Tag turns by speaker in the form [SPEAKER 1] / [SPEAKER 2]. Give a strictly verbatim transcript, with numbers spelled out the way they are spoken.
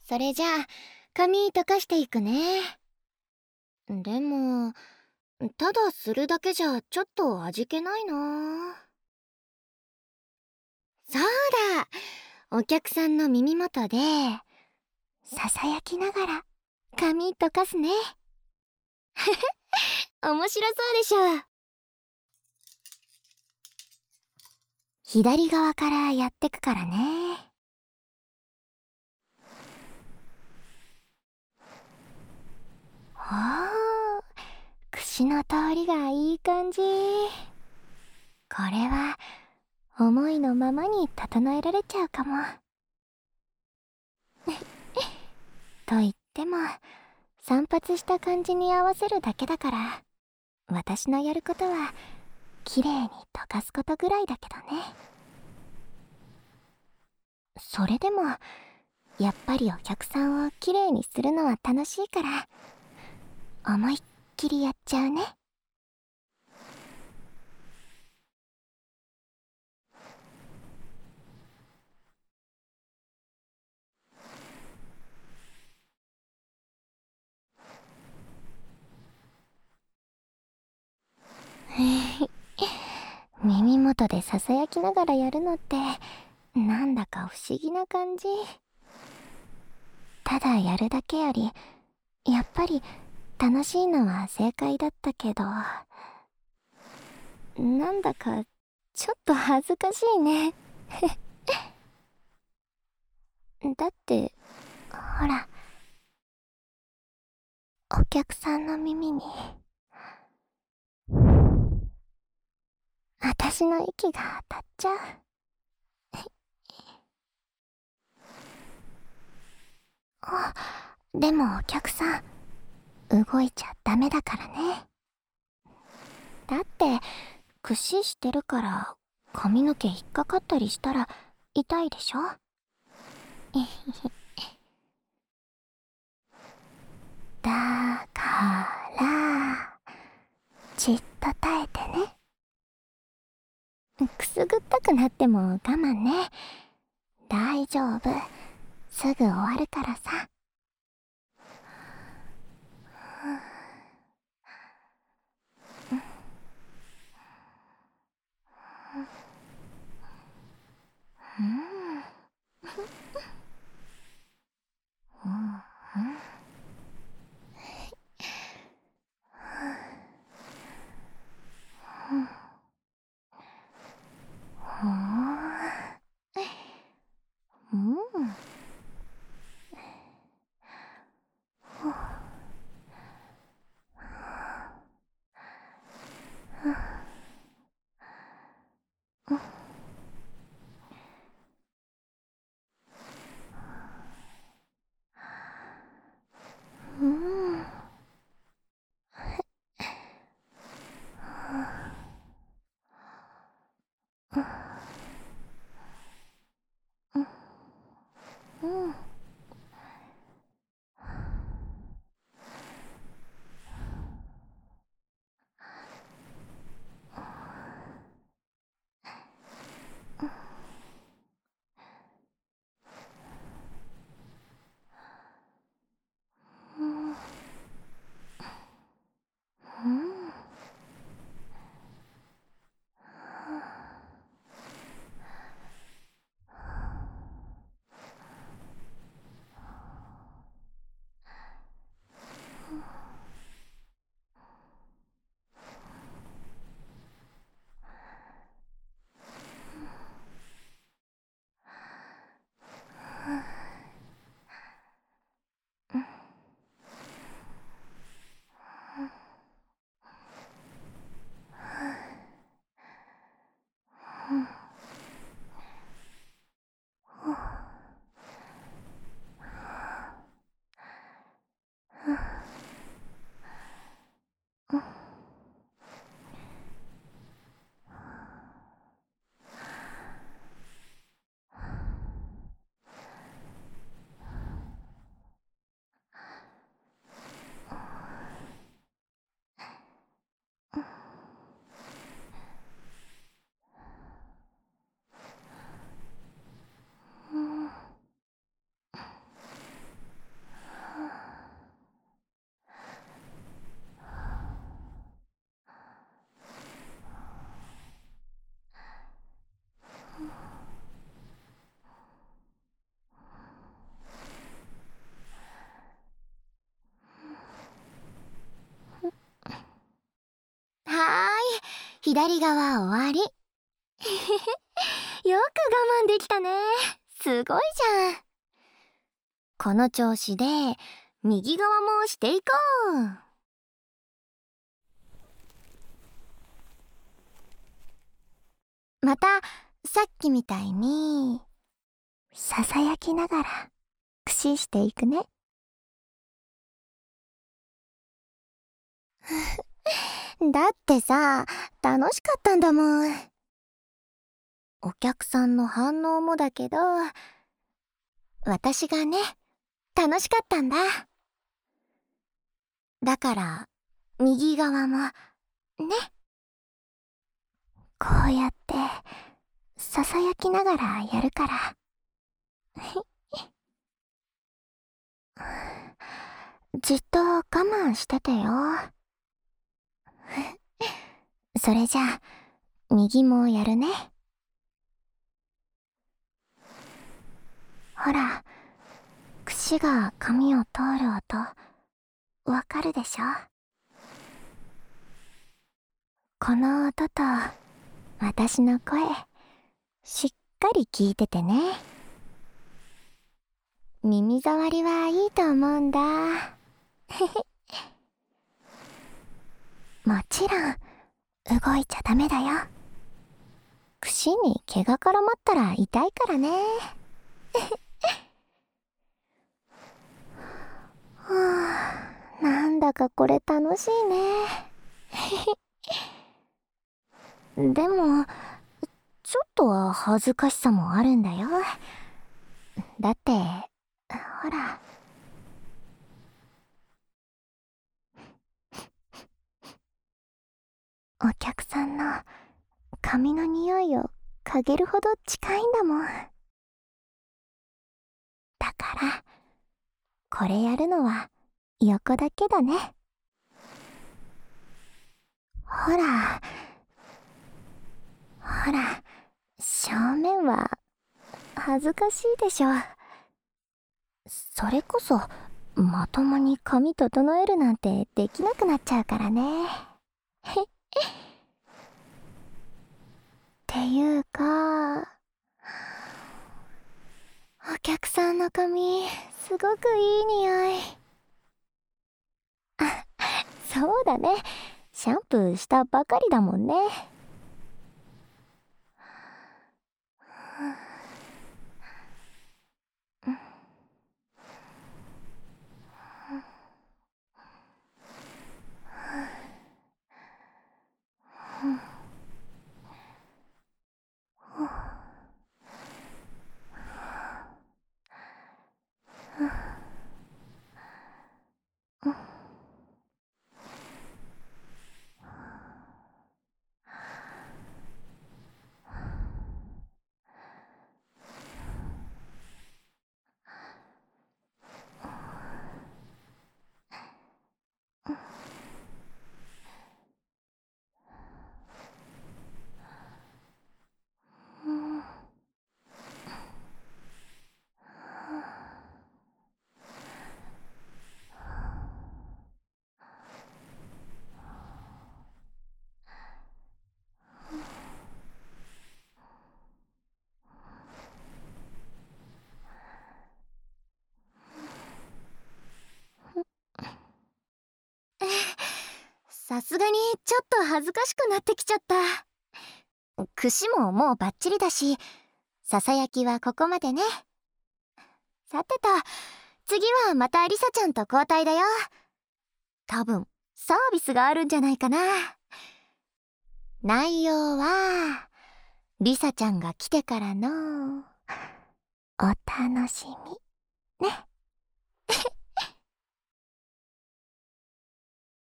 [SPEAKER 1] それじゃあ髪溶かしていくね。でもただするだけじゃちょっと味気ないな。そうだ、お客さんの耳元でささやきながら髪溶かすね。面白そうでしょ。左側からやってくからね。おー、櫛の通りがいい感じ。これは思いのままに整えられちゃうかも。と言っても散髪した感じに合わせるだけだから、私のやることは綺麗に溶かすことぐらいだけどね。それでもやっぱりお客さんを綺麗にするのは楽しいから思いっきりやっちゃうね。耳元でささやきながらやるのってなんだか不思議な感じ。ただやるだけよりやっぱり楽しいのは正解だったけど、なんだかちょっと恥ずかしいね。だってほら、お客さんの耳に私の息が当たっちゃう。あ、でもお客さん動いちゃダメだからね。だって櫛してるから髪の毛引っかかったりしたら痛いでしょ。だからじっと耐えてね。くすぐったくなっても我慢ね。大丈夫、すぐ終わるからさ。うん、うん、うん、うん。うん。うん。 左側終わり。よく我慢できたね。すごいじゃん。この調子で右側もしていこう。またさっきみたいにささやきながら駆使していくね。だってさ、楽しかったんだもん。お客さんの反応もだけど、私がね、楽しかったんだ。だから右側もね。こうやってささやきながらやるから。じっと我慢しててよ。それじゃあ右もやるね。ほら、櫛が髪を通る音、わかるでしょ？この音と私の声、しっかり聞いててね。耳障りはいいと思うんだ。もちろん動いちゃダメだよ。櫛に毛が絡まったら痛いからね。はあ、なんだかこれ楽しいね。でもちょっとは恥ずかしさもあるんだよ。だってほら、お客さんの髪の匂いを嗅げるほど近いんだもん。だからこれやるのは横だけだね。ほらほら、正面は恥ずかしいでしょ。それこそまともに髪整えるなんてできなくなっちゃうからね。っていうか、お客さんの髪すごくいい匂い。あ、そうだね、シャンプーしたばかりだもんね。さすがにちょっと恥ずかしくなってきちゃった。櫛ももうバッチリだし、ささやきはここまでね。さてと、次はまたリサちゃんと交代だよ。多分サービスがあるんじゃないかな。内容はリサちゃんが来てからのお楽しみね。